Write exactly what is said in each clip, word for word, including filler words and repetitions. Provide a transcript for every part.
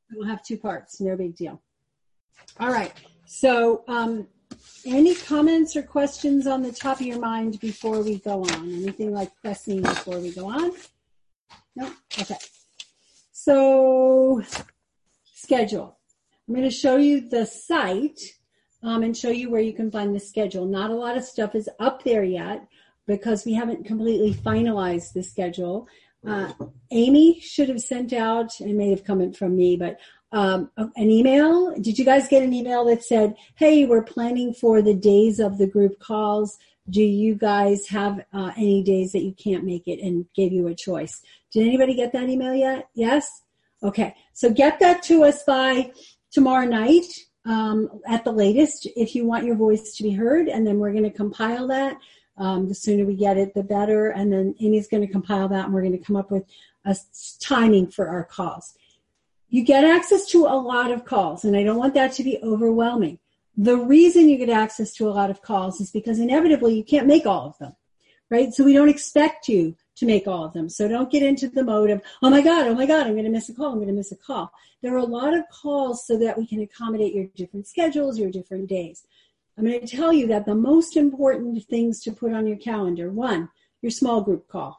We'll have two parts. No big deal. All right. So um, any comments or questions on the top of your mind before we go on? Anything like pressing before we go on? No? Okay. So schedule. I'm going to show you the site um, and show you where you can find the schedule. Not a lot of stuff is up there yet because we haven't completely finalized the schedule. Uh, Amy should have sent out, it may have come from me, but um, an email. Did you guys get an email that said, hey, we're planning for the days of the group calls. Do you guys have uh, any days that you can't make it, and gave you a choice? Did anybody get that email yet? Yes? Okay. So get that to us by tomorrow night um, at the latest if you want your voice to be heard, and then we're going to compile that. Um, the sooner we get it, the better. And then Amy's going to compile that, and we're going to come up with a timing for our calls. You get access to a lot of calls, and I don't want that to be overwhelming. The reason you get access to a lot of calls is because inevitably you can't make all of them, right? So we don't expect you to make all of them. So don't get into the mode of, oh my God, oh my God, I'm going to miss a call, I'm going to miss a call. There are a lot of calls so that we can accommodate your different schedules, your different days. I'm going to tell you that the most important things to put on your calendar, one, your small group call.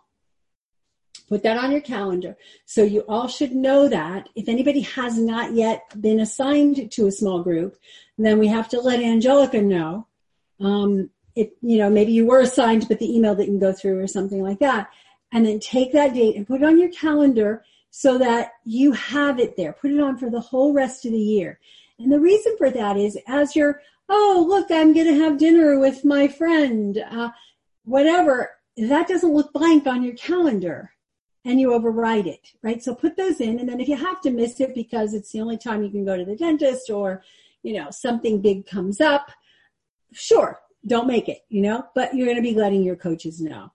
Put that on your calendar. So you all should know that. If anybody has not yet been assigned to a small group, then we have to let Angelica know. Um, if, you know, maybe you were assigned, but the email didn't go through or something like that. And then take that date and put it on your calendar so that you have it there. Put it on for the whole rest of the year. And the reason for that is as you're, oh, look, I'm going to have dinner with my friend, uh, whatever, that doesn't look blank on your calendar. And you override it, right? So put those in, and then if you have to miss it because it's the only time you can go to the dentist or, you know, something big comes up, sure, don't make it, you know, but you're going to be letting your coaches know.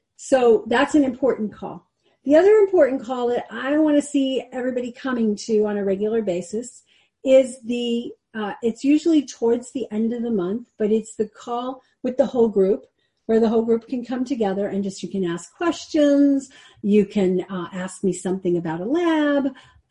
So that's an important call. The other important call that I want to see everybody coming to on a regular basis is the, uh, it's usually towards the end of the month, but it's the call with the whole group, where the whole group can come together and just, you can ask questions. You can uh, ask me something about a lab.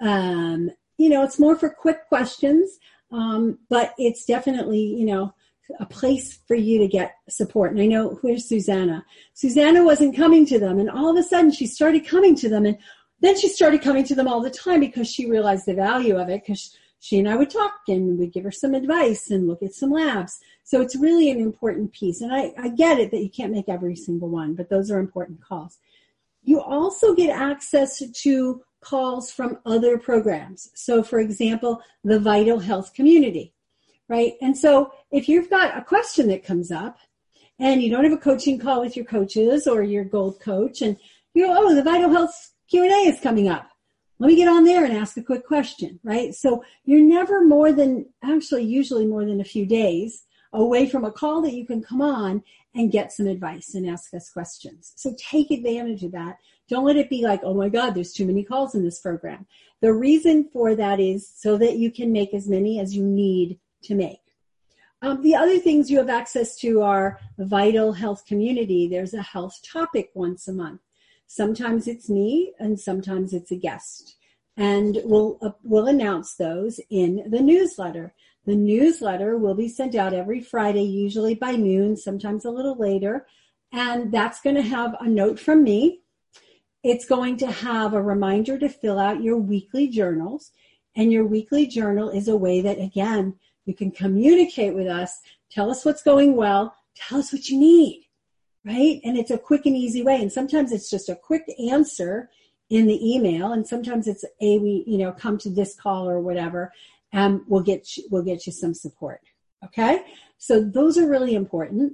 Um, you know, it's more for quick questions, um, but it's definitely, you know, a place for you to get support. And I know, where's Susanna? Susanna wasn't coming to them, and all of a sudden she started coming to them, and then she started coming to them all the time because she realized the value of it, because she and I would talk and we'd give her some advice and look at some labs. So it's really an important piece. And I, I get it that you can't make every single one, but those are important calls. You also get access to calls from other programs. So for example, the Vital Health Community, right? And so if you've got a question that comes up and you don't have a coaching call with your coaches or your gold coach, and you go, oh, the Vital Health Q and A is coming up. Let me get on there and ask a quick question, right? So you're never more than, actually usually more than a few days away from a call that you can come on and get some advice and ask us questions. So take advantage of that. Don't let it be like, oh my God, there's too many calls in this program. The reason for that is so that you can make as many as you need to make. Um, the other things you have access to are the Vital Health Community. There's a health topic once a month. Sometimes it's me and sometimes it's a guest. And we'll, uh, we'll announce those in the newsletter. The newsletter will be sent out every Friday, usually by noon, sometimes a little later. And that's going to have a note from me. It's going to have a reminder to fill out your weekly journals. And your weekly journal is a way that, again, you can communicate with us, tell us what's going well, tell us what you need. Right? And it's a quick and easy way. And sometimes it's just a quick answer in the email. And sometimes it's a, we, you know, come to this call or whatever, and we'll get you, we'll get you some support. Okay. So those are really important.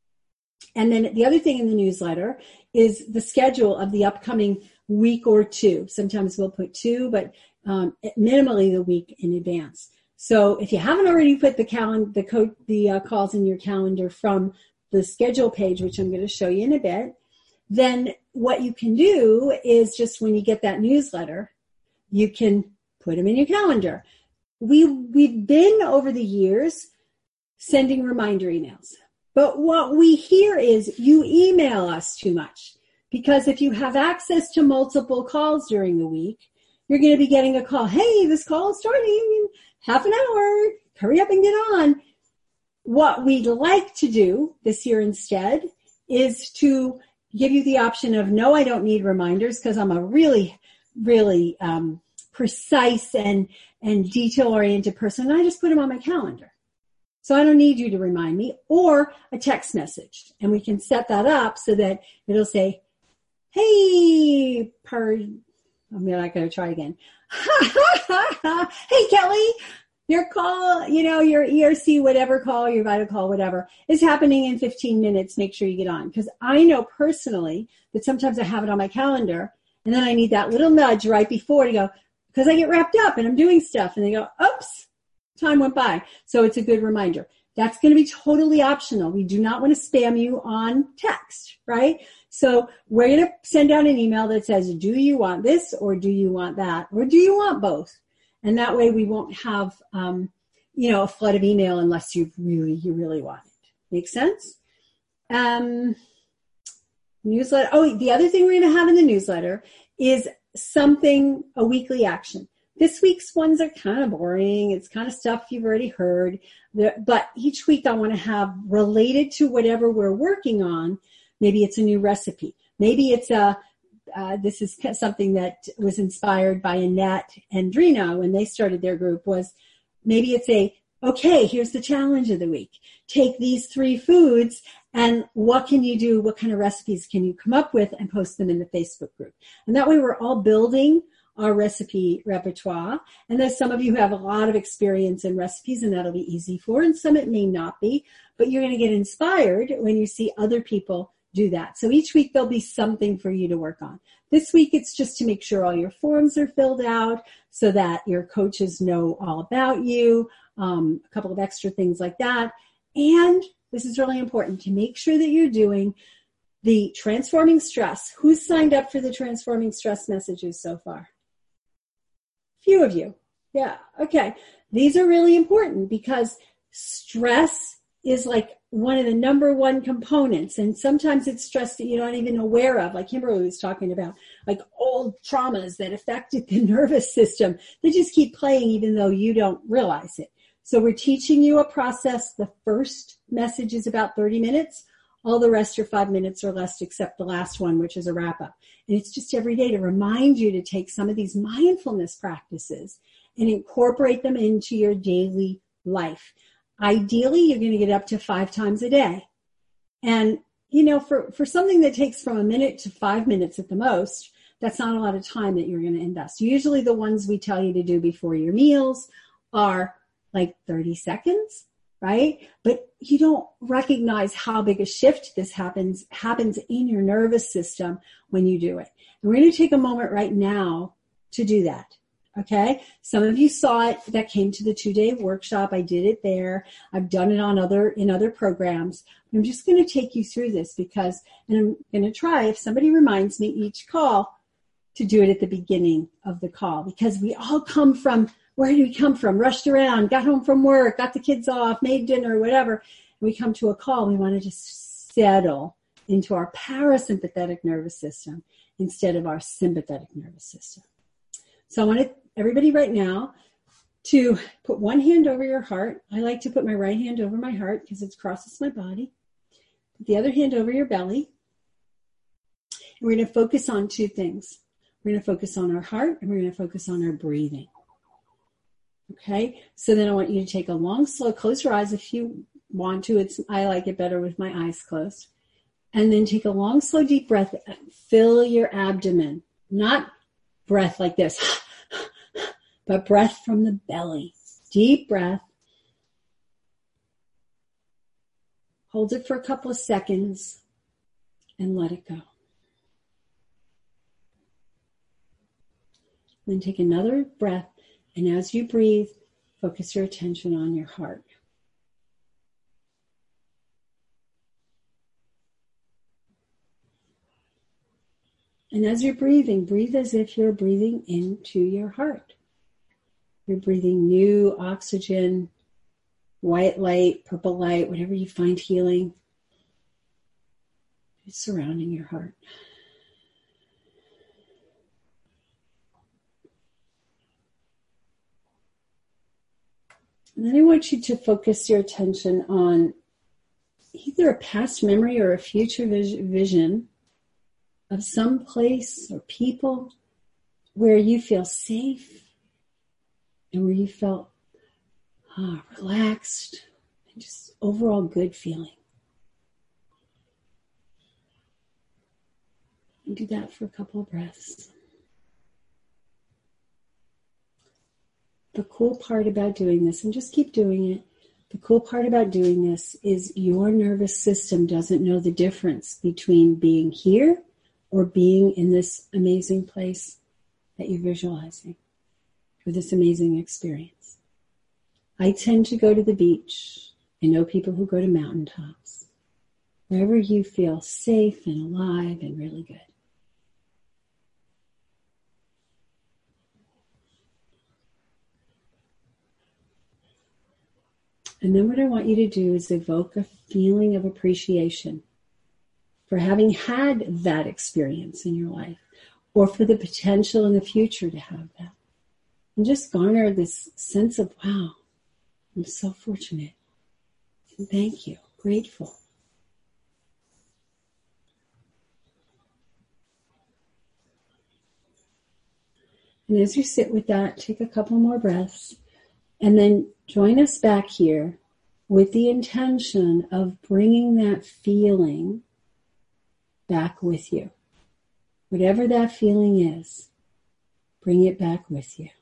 And then the other thing in the newsletter is the schedule of the upcoming week or two. Sometimes we'll put two, but um, minimally the week in advance. So if you haven't already put the calendar, the code, the uh, calls in your calendar from the schedule page, which I'm going to show you in a bit, then what you can do is just when you get that newsletter, you can put them in your calendar. We, we've been over the years sending reminder emails. But what we hear is you email us too much, because if you have access to multiple calls during the week, you're going to be getting a call. Hey, this call is starting in half an hour. Hurry up and get on. What we'd like to do this year instead is to give you the option of, no, I don't need reminders because I'm a really, really um, precise and, and detail-oriented person. I just put them on my calendar. So I don't need you to remind me, or a text message. And we can set that up so that it'll say, hey, per, I'm not going to try again. Hey, Kelly, your call, you know, your E R C, whatever call, your vital call, whatever, is happening in fifteen minutes. Make sure you get on. Because I know personally that sometimes I have it on my calendar, and then I need that little nudge right before to go, because I get wrapped up and I'm doing stuff, and they go, oops, time went by. So it's a good reminder. That's going to be totally optional. We do not want to spam you on text, right? So we're going to send out an email that says, do you want this, or do you want that, or do you want both? And that way we won't have, um, you know, a flood of email unless you really, you really want it. Make sense? Um, newsletter. Oh, the other thing we're going to have in the newsletter is something, a weekly action. This week's ones are kind of boring. It's kind of stuff you've already heard. But each week I want to have related to whatever we're working on. Maybe it's a new recipe. Maybe it's a, uh, this is something that was inspired by Annette and Drina when they started their group, was maybe it's a, okay, here's the challenge of the week. Take these three foods and what can you do? What kind of recipes can you come up with, and post them in the Facebook group? And that way we're all building our recipe repertoire. And there's some of you who have a lot of experience in recipes, and that'll be easy for, and some it may not be, but you're going to get inspired when you see other people do that. So each week there'll be something for you to work on. This week it's just to make sure all your forms are filled out so that your coaches know all about you, um, a couple of extra things like that. And this is really important, to make sure that you're doing the Transforming Stress. Who's signed up for the Transforming Stress messages so far? Few of you. Yeah. Okay. These are really important because stress is like one of the number one components. And sometimes it's stress that you're not even aware of, like Kimberly was talking about, like old traumas that affected the nervous system. They just keep playing even though you don't realize it. So we're teaching you a process. The first message is about thirty minutes. All the rest are five minutes or less, except the last one, which is a wrap-up. And it's just every day to remind you to take some of these mindfulness practices and incorporate them into your daily life. Ideally, you're going to get up to five times a day. And, you know, for, for something that takes from a minute to five minutes at the most, that's not a lot of time that you're going to invest. Usually the ones we tell you to do before your meals are like thirty seconds. Right? But you don't recognize how big a shift this happens, happens in your nervous system when you do it. And we're going to take a moment right now to do that. Okay? Some of you saw it that came to the two-day workshop. I did it there. I've done it on other, in other programs. I'm just going to take you through this because, and I'm going to try, if somebody reminds me each call, to do it at the beginning of the call, because we all come from, where do we come from? Rushed around, got home from work, got the kids off, made dinner, whatever. And we come to a call. We want to just settle into our parasympathetic nervous system instead of our sympathetic nervous system. So I want everybody right now to put one hand over your heart. I like to put my right hand over my heart because it crosses my body. Put the other hand over your belly. And we're going to focus on two things. We're going to focus on our heart, and we're going to focus on our breathing. Okay, so then I want you to take a long, slow, close your eyes if you want to. It's I like it better with my eyes closed. And then take a long, slow, deep breath. Fill your abdomen. Not breath like this, but breath from the belly. Deep breath. Hold it for a couple of seconds and let it go. Then take another breath. And as you breathe, focus your attention on your heart. And as you're breathing, breathe as if you're breathing into your heart. You're breathing new oxygen, white light, purple light, whatever you find healing. It's surrounding your heart. And then I want you to focus your attention on either a past memory or a future vision of some place or people where you feel safe and where you felt ah, relaxed and just overall good feeling. And do that for a couple of breaths. The cool part about doing this, and just keep doing it, the cool part about doing this is your nervous system doesn't know the difference between being here or being in this amazing place that you're visualizing, or this amazing experience. I tend to go to the beach. I know people who go to mountaintops. Wherever you feel safe and alive and really good. And then what I want you to do is evoke a feeling of appreciation for having had that experience in your life, or for the potential in the future to have that. And just garner this sense of, wow, I'm so fortunate. And thank you, grateful. And as you sit with that, take a couple more breaths. And then join us back here with the intention of bringing that feeling back with you. Whatever that feeling is, bring it back with you.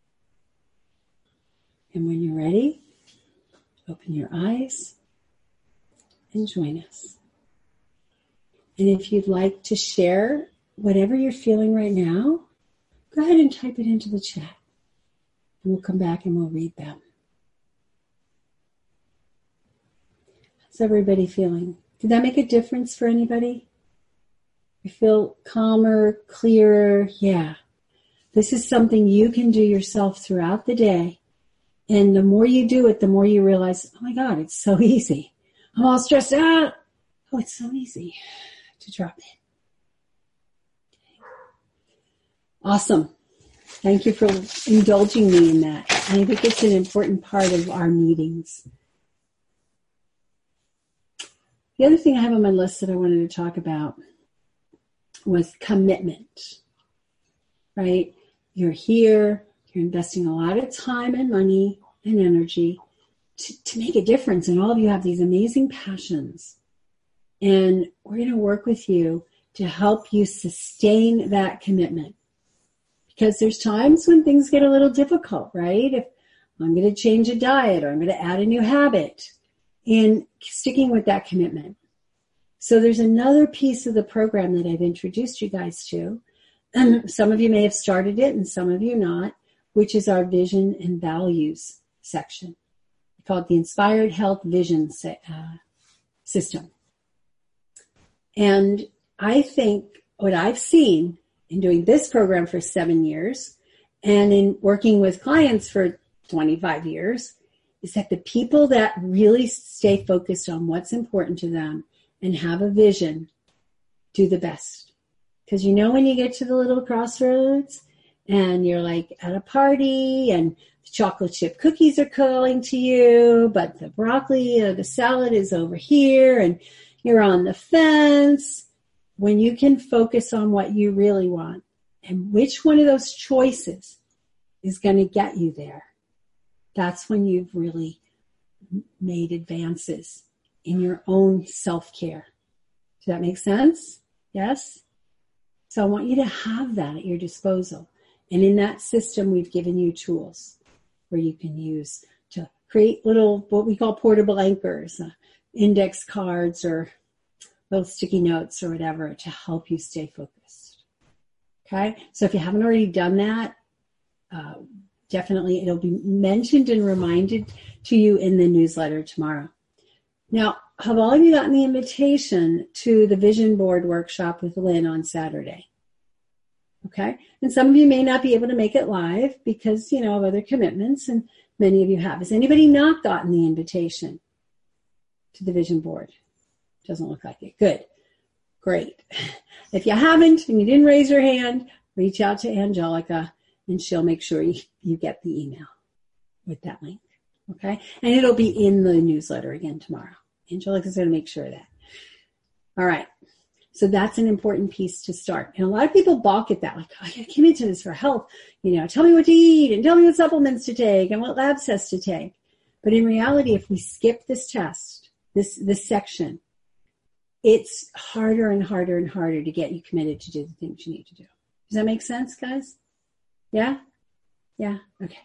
And when you're ready, open your eyes and join us. And if you'd like to share whatever you're feeling right now, go ahead and type it into the chat. And we'll come back and we'll read them. How's everybody feeling? Did that make a difference for anybody? You feel calmer, clearer? Yeah. This is something you can do yourself throughout the day. And the more you do it, the more you realize, oh my God, it's so easy. I'm all stressed out. Oh, it's so easy to drop it. Awesome. Thank you for indulging me in that. I think it's an important part of our meetings. The other thing I have on my list that I wanted to talk about was commitment, right? You're here, you're investing a lot of time and money and energy to, to make a difference, and all of you have these amazing passions. And we're going to work with you to help you sustain that commitment. Because there's times when things get a little difficult, right? If I'm going to change a diet or I'm going to add a new habit, and sticking with that commitment. So there's another piece of the program that I've introduced you guys to. And some of you may have started it and some of you not, which is our vision and values section. We call it the Inspired Health Vision uh, System. And I think what I've seen in doing this program for seven years and in working with clients for twenty-five years is that the people that really stay focused on what's important to them and have a vision do the best. Because you know when you get to the little crossroads and you're like at a party and the chocolate chip cookies are calling to you, but the broccoli or the salad is over here and you're on the fence. When you can focus on what you really want and which one of those choices is going to get you there, that's when you've really made advances in your own self-care. Does that make sense? Yes? So I want you to have that at your disposal. And in that system, we've given you tools where you can use to create little, what we call portable anchors, uh, index cards or little sticky notes or whatever to help you stay focused. Okay? So if you haven't already done that, uh, definitely it'll be mentioned and reminded to you in the newsletter tomorrow. Now, have all of you gotten the invitation to the Vision Board workshop with Lynn on Saturday? Okay? And some of you may not be able to make it live because, you know, of other commitments, and many of you have. Has anybody not gotten the invitation to the Vision Board? Doesn't look like it. Good. Great. If you haven't and you didn't raise your hand, reach out to Angelica and she'll make sure you, you get the email with that link. Okay. And it'll be in the newsletter again tomorrow. Angelica's going to make sure of that. All right. So that's an important piece to start. And a lot of people balk at that. Like, oh, I came into this for health. You know, tell me what to eat and tell me what supplements to take and what lab tests to take. But in reality, if we skip this test, this, this section, it's harder and harder and harder to get you committed to do the things you need to do. Does that make sense, guys? Yeah? Yeah? Okay.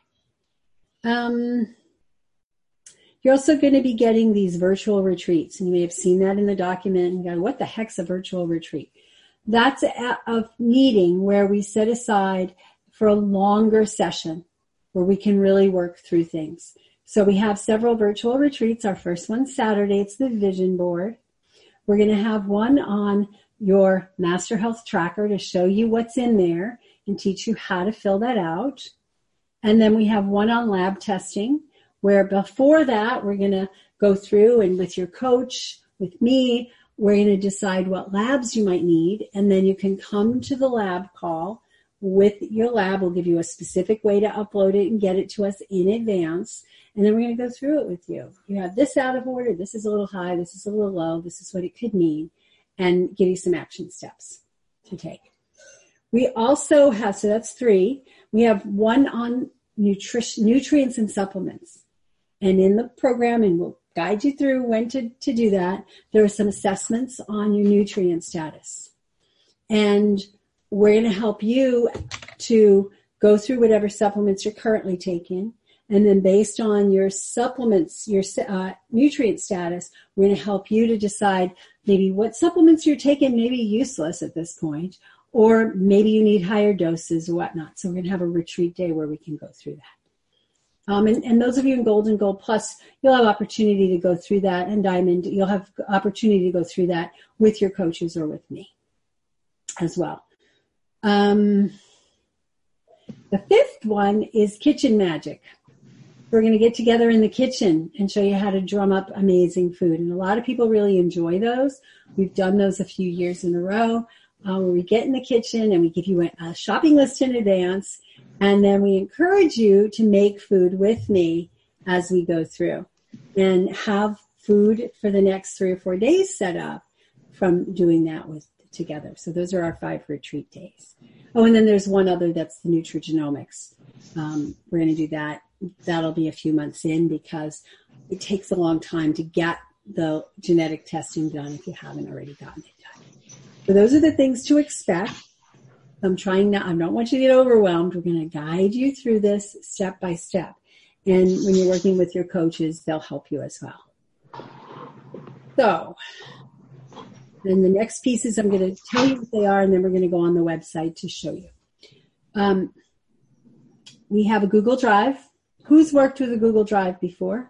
Um, you're also going to be getting these virtual retreats, and you may have seen that in the document and go, what the heck's a virtual retreat? That's a, a meeting where we set aside for a longer session where we can really work through things. So we have several virtual retreats. Our first one's Saturday. It's the vision board. We're going to have one on your Master Health Tracker to show you what's in there and teach you how to fill that out. And then we have one on lab testing, where before that, we're going to go through and with your coach, with me, we're going to decide what labs you might need. And then you can come to the lab call with your lab. We'll give you a specific way to upload it and get it to us in advance. And then we're going to go through it with you. You have this out of order. This is a little high. This is a little low. This is what it could mean. And give you some action steps to take. We also have, so that's three. We have one on nutrition, nutrients and supplements. And in the program, and we'll guide you through when to, to do that, there are some assessments on your nutrient status. And we're going to help you to go through whatever supplements you're currently taking. And then based on your supplements, your uh, nutrient status, we're going to help you to decide maybe what supplements you're taking may be useless at this point, or maybe you need higher doses or whatnot. So we're going to have a retreat day where we can go through that. Um, and, and those of you in Gold and Gold Plus, you'll have opportunity to go through that, and Diamond, you'll have opportunity to go through that with your coaches or with me as well. Um, the fifth one is Kitchen Magic. We're going to get together in the kitchen and show you how to drum up amazing food. And a lot of people really enjoy those. We've done those a few years in a row, uh, where we get in the kitchen and we give you a, a shopping list in advance. And then we encourage you to make food with me as we go through and have food for the next three or four days set up from doing that with together. So those are our five retreat days. Oh, and then there's one other, that's the nutrigenomics. Um, we're going to do that. That'll be a few months in because it takes a long time to get the genetic testing done if you haven't already gotten it done. So those are the things to expect. I'm trying not, I don't want you to get overwhelmed. We're going to guide you through this step by step. And when you're working with your coaches, they'll help you as well. So, then the next pieces, I'm going to tell you what they are, and then we're going to go on the website to show you. Um, we have a Google Drive. Who's worked with a Google Drive before?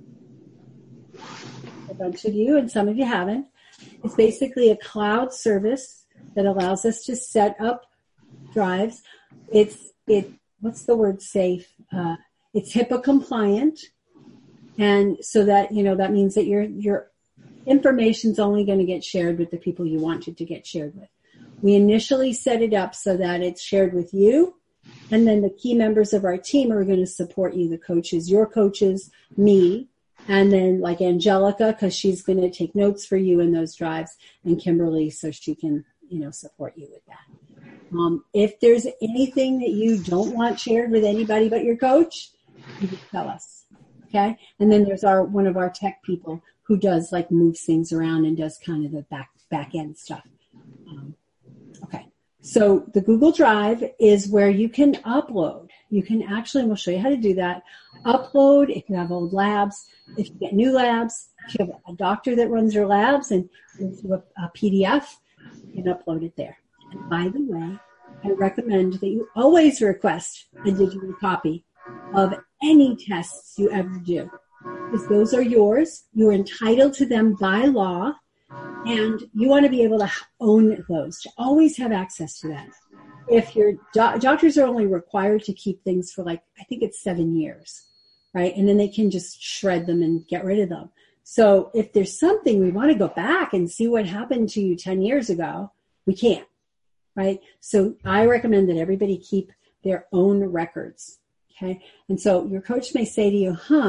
A bunch of you, and some of you haven't. It's basically a cloud service that allows us to set up drives. It's, it, what's the word safe? Uh, it's HIPAA compliant. And so that, you know, that means that your, your information's only going to get shared with the people you want it to get shared with. We initially set it up so that it's shared with you, and then the key members of our team are going to support you, the coaches, your coaches, me, and then like Angelica, because she's going to take notes for you in those drives, and Kimberly, so she can, you know, support you with that. Um, if there's anything that you don't want shared with anybody but your coach, you just tell us, okay? And then there's our one of our tech people who does like moves things around and does kind of the back back end stuff. Um, okay, so the Google Drive is where you can upload. You can actually, and we'll show you how to do that, upload if you have old labs, if you get new labs, if you have a doctor that runs your labs and into a, a P D F, you can upload it there. And by the way, I recommend that you always request a digital copy of any tests you ever do, because those are yours. You're entitled to them by law, and you want to be able to own those, to always have access to that. If your do- doctors are only required to keep things for like, I think it's seven years, right? And then they can just shred them and get rid of them. So if there's something we want to go back and see what happened to you ten years ago, we can't, right? So I recommend that everybody keep their own records, okay? And so your coach may say to you, huh,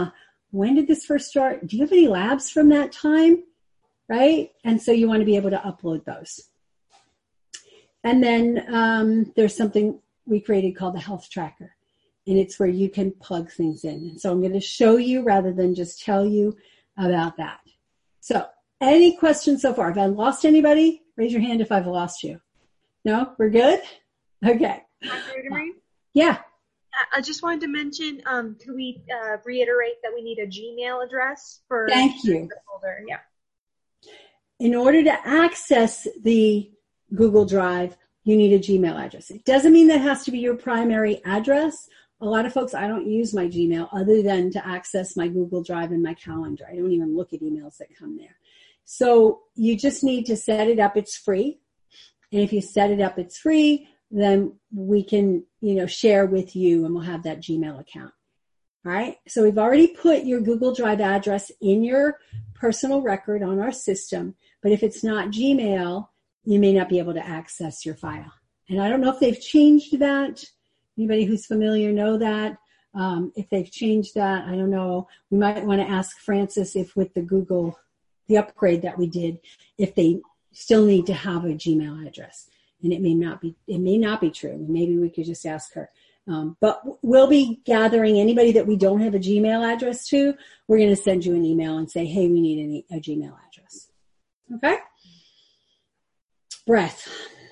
when did this first start? Do you have any labs from that time? Right? And so you want to be able to upload those. And then um, there's something we created called the Health Tracker. And it's where you can plug things in. And so I'm going to show you rather than just tell you about that. So any questions so far? Have I lost anybody? Raise your hand if I've lost you. No? We're good? Okay. Yeah. I just wanted to mention, um, can we uh, reiterate that we need a Gmail address for Thank you. the folder? Yeah. In order to access the Google Drive, you need a Gmail address. It doesn't mean that has to be your primary address. A lot of folks, I don't use my Gmail other than to access my Google Drive and my calendar. I don't even look at emails that come there. So you just need to set it up. It's free. And if you set it up, it's free, then we can, you know, share with you and we'll have that Gmail account. All right. So we've already put your Google Drive address in your personal record on our system. But if it's not Gmail, you may not be able to access your file. And I don't know if they've changed that. Anybody who's familiar know that. Um, if they've changed that, I don't know. We might want to ask Francis if with the Google, the upgrade that we did, if they still need to have a Gmail address. And it may not be, it may not be true. Maybe we could just ask her. Um, but we'll be gathering anybody that we don't have a Gmail address to. We're going to send you an email and say, hey, we need a, a Gmail address. Okay? Breath.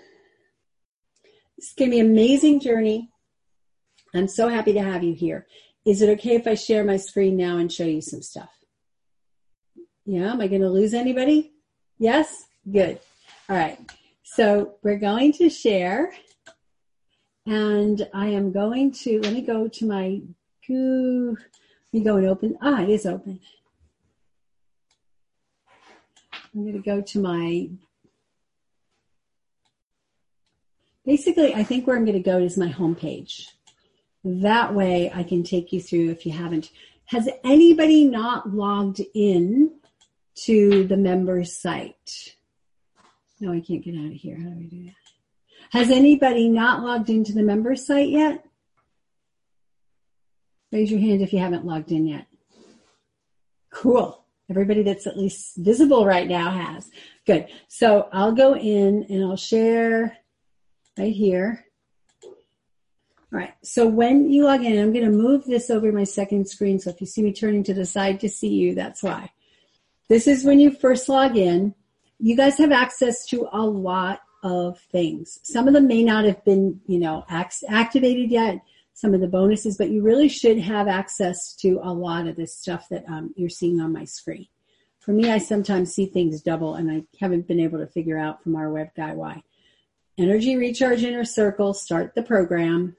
It's going to be an amazing journey. I'm so happy to have you here. Is it okay if I share my screen now and show you some stuff? Yeah, am I going to lose anybody? Yes? Good. All right. So we're going to share. And I am going to, let me go to my, let me go and open, ah, it is open. I'm going to go to my, basically, I think where I'm going to go is my homepage. That way I can take you through if you haven't. Has anybody not logged in to the members site? No, I can't get out of here. How do I do that? Has anybody not logged into the members site yet? Raise your hand if you haven't logged in yet. Cool. Everybody that's at least visible right now has. Good. So I'll go in and I'll share right here. All right. So when you log in, I'm going to move this over my second screen. So if you see me turning to the side to see you, that's why. This is when you first log in. You guys have access to a lot of things. Some of them may not have been, you know, act- activated yet, some of the bonuses, but you really should have access to a lot of this stuff that um, you're seeing on my screen. For me, I sometimes see things double and I haven't been able to figure out from our web guy why. Energy Recharge Inner Circle, start the program.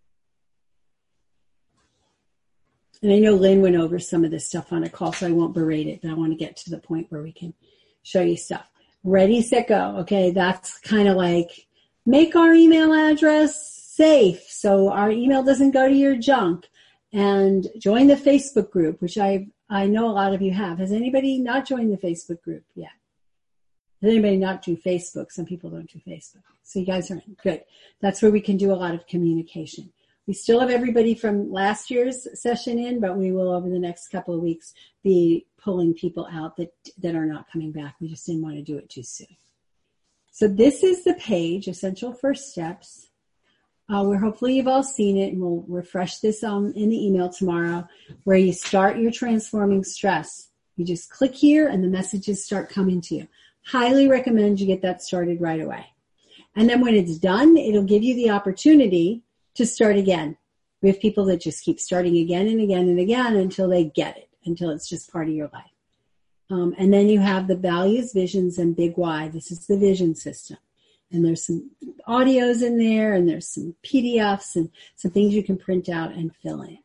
And I know Lynn went over some of this stuff on a call, so I won't berate it, but I want to get to the point where we can show you stuff. Ready, set, go. Okay, that's kind of like make our email address safe so our email doesn't go to your junk. And join the Facebook group, which I I know a lot of you have. Has anybody not joined the Facebook group yet? Does anybody not do Facebook? Some people don't do Facebook. So you guys are in. Good. That's where we can do a lot of communication. We still have everybody from last year's session in, but we will over the next couple of weeks be pulling people out that, that are not coming back. We just didn't want to do it too soon. So this is the page, Essential First Steps, uh, where hopefully you've all seen it, and we'll refresh this um, in the email tomorrow, where you start your transforming stress. You just click here and the messages start coming to you. Highly recommend you get that started right away. And then when it's done, it'll give you the opportunity to start again. We have people that just keep starting again and again and again until they get it, until it's just part of your life. Um, and then you have the values, visions, and big why. This is the vision system. And there's some audios in there, and there's some P D Fs and some things you can print out and fill in.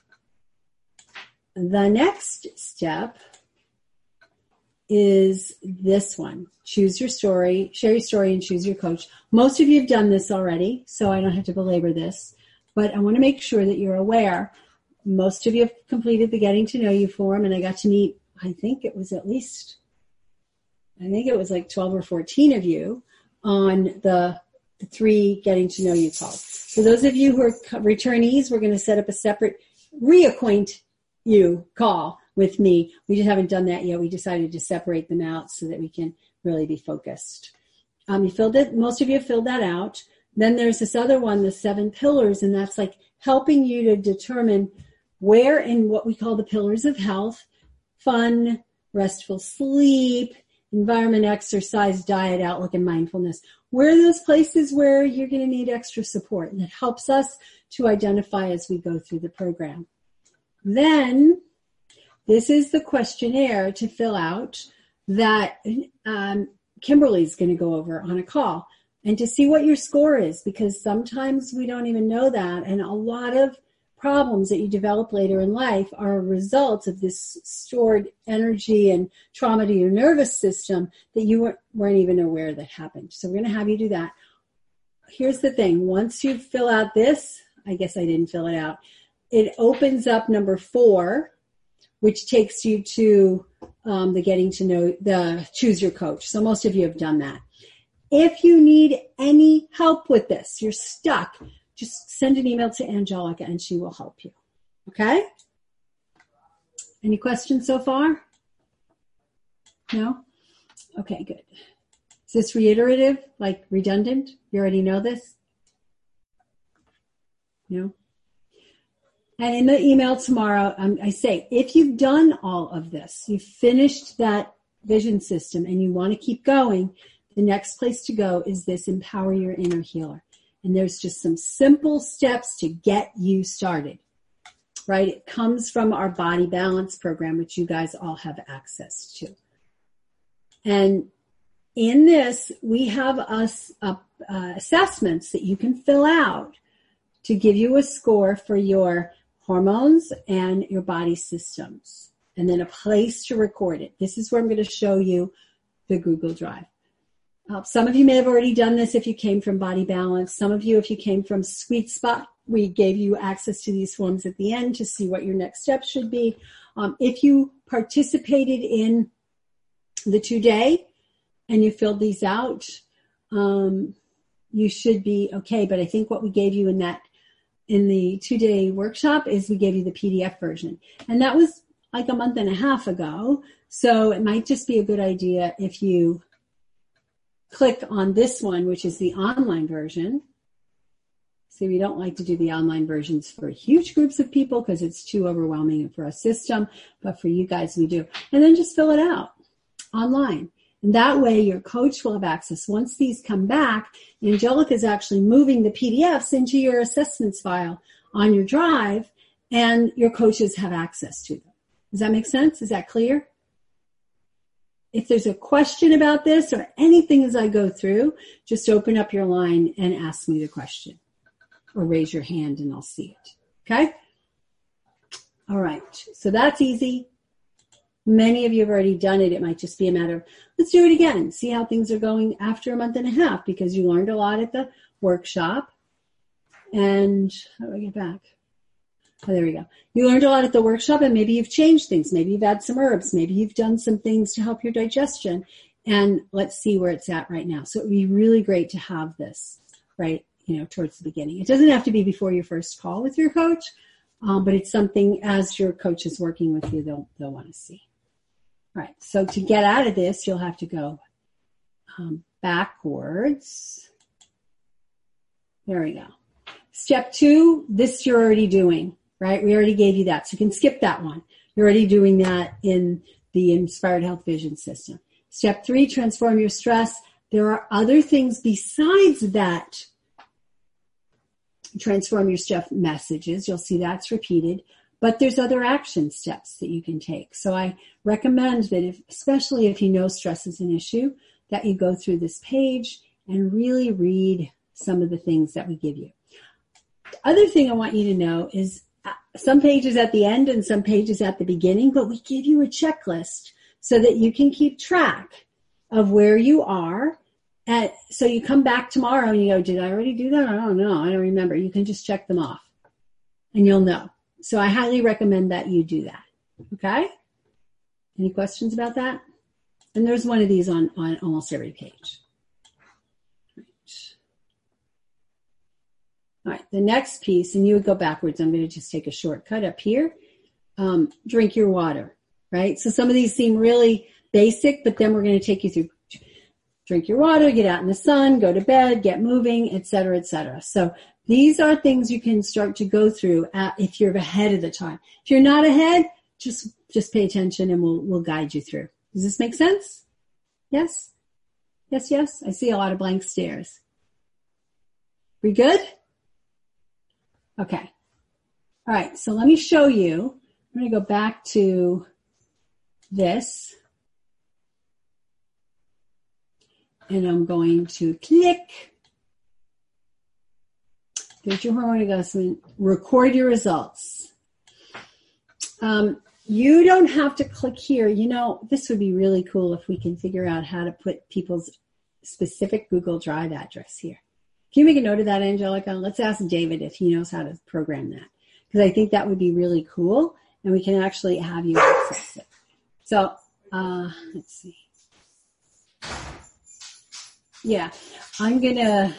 The next step is this one. Choose your story, share your story, and choose your coach. Most of you have done this already, so I don't have to belabor this. But I want to make sure that you're aware. Most of you have completed the Getting to Know You form, and I got to meet, I think it was at least, I think it was like twelve or fourteen of you on the, the three Getting to Know You calls. For those of you who are returnees, we're going to set up a separate reacquaint you call with me. We just haven't done that yet. We decided to separate them out so that we can really be focused. Um, you filled it. Most of you have filled that out. Then there's this other one, the seven pillars, and that's like helping you to determine where in what we call the pillars of health, fun, restful sleep, environment, exercise, diet, outlook, and mindfulness. Where are those places where you're going to need extra support? And it helps us to identify as we go through the program. Then this is the questionnaire to fill out that um, Kimberly's going to go over on a call, and to see what your score is, because sometimes we don't even know that. And a lot of problems that you develop later in life are a result of this stored energy and trauma to your nervous system that you weren't, weren't even aware that happened. So we're going to have you do that. Here's the thing. Once you fill out this, I guess I didn't fill it out, it opens up number four, which takes you to um, the getting to know, the choose your coach. So most of you have done that. If you need any help with this, you're stuck, just send an email to Angelica and she will help you. Okay? Any questions so far? No? Okay, good. Is this reiterative, like redundant? You already know this? No? And in the email tomorrow, um, I say, if you've done all of this, you've finished that vision system and you want to keep going, the next place to go is this Empower Your Inner Healer. And there's just some simple steps to get you started, right? It comes from our Body Balance program, which you guys all have access to. And in this, we have us uh, uh, assessments that you can fill out to give you a score for your hormones and your body systems, and then a place to record it. This is where I'm going to show you the Google Drive. Uh, some of you may have already done this if you came from Body Balance. Some of you, if you came from Sweet Spot, we gave you access to these forms at the end to see what your next steps should be. Um, if you participated in the two-day and you filled these out, um, you should be okay. But I think what we gave you in that in the two-day workshop is we gave you the P D F version. And that was like a month and a half ago. So it might just be a good idea if you click on this one, which is the online version. See, we don't like to do the online versions for huge groups of people because it's too overwhelming for a system, but for you guys, we do. And then just fill it out online. And that way your coach will have access. Once these come back, Angelica is actually moving the P D Fs into your assessments file on your drive, and your coaches have access to them. Does that make sense? Is that clear? If there's a question about this or anything as I go through, just open up your line and ask me the question, or raise your hand and I'll see it. Okay? All right. So that's easy. Many of you have already done it. It might just be a matter of, let's do it again. See how things are going after a month and a half, because you learned a lot at the workshop. And how do I get back? Oh, there we go. You learned a lot at the workshop, and maybe you've changed things. Maybe you've had some herbs. Maybe you've done some things to help your digestion. And let's see where it's at right now. So it would be really great to have this, right, you know, towards the beginning. It doesn't have to be before your first call with your coach, um, but it's something as your coach is working with you, they'll, they'll want to see. All right. So to get out of this, you'll have to go um, backwards. There we go. Step two, this you're already doing. Right? We already gave you that. So you can skip that one. You're already doing that in the Inspired Health Vision System. Step three, transform your stress. There are other things besides that. Transform your stress messages. You'll see that's repeated. But there's other action steps that you can take. So I recommend that, if, especially if you know stress is an issue, that you go through this page and really read some of the things that we give you. The other thing I want you to know is some pages at the end and some pages at the beginning, but we give you a checklist so that you can keep track of where you are. And so you come back tomorrow and you go, did I already do that? I don't know. I don't remember. You can just check them off and you'll know. So I highly recommend that you do that. Okay? Any questions about that? And there's one of these on, on almost every page. All right, the next piece, and you would go backwards. I'm going to just take a shortcut up here. Um, drink your water. right? So some of these seem really basic, but then we're going to take you through drink your water, get out in the sun, go to bed, get moving, et cetera, et cetera. So these are things you can start to go through at, if you're ahead of the time. If you're not ahead, just just pay attention and we'll we'll guide you through. Does this make sense? Yes? Yes, yes? I see a lot of blank stares. We good? Okay. All right, so let me show you. I'm going to go back to this. And I'm going to click. There's your hormone adjustment. Record your results. Um, you don't have to click here. You know, this would be really cool if we can figure out how to put people's specific Google Drive address here. Can you make a note of that, Angelica? Let's ask David if he knows how to program that. Because I think that would be really cool. And we can actually have you access it. So, uh, let's see. Yeah, I'm going to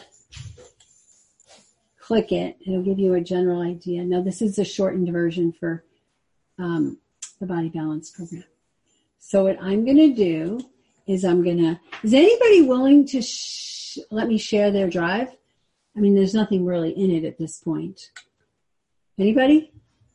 click it. It'll give you a general idea. Now, this is a shortened version for um, the Body Balance program. So what I'm going to do is I'm going to, is anybody willing to sh- let me share their drive? I mean, there's nothing really in it at this point. Anybody?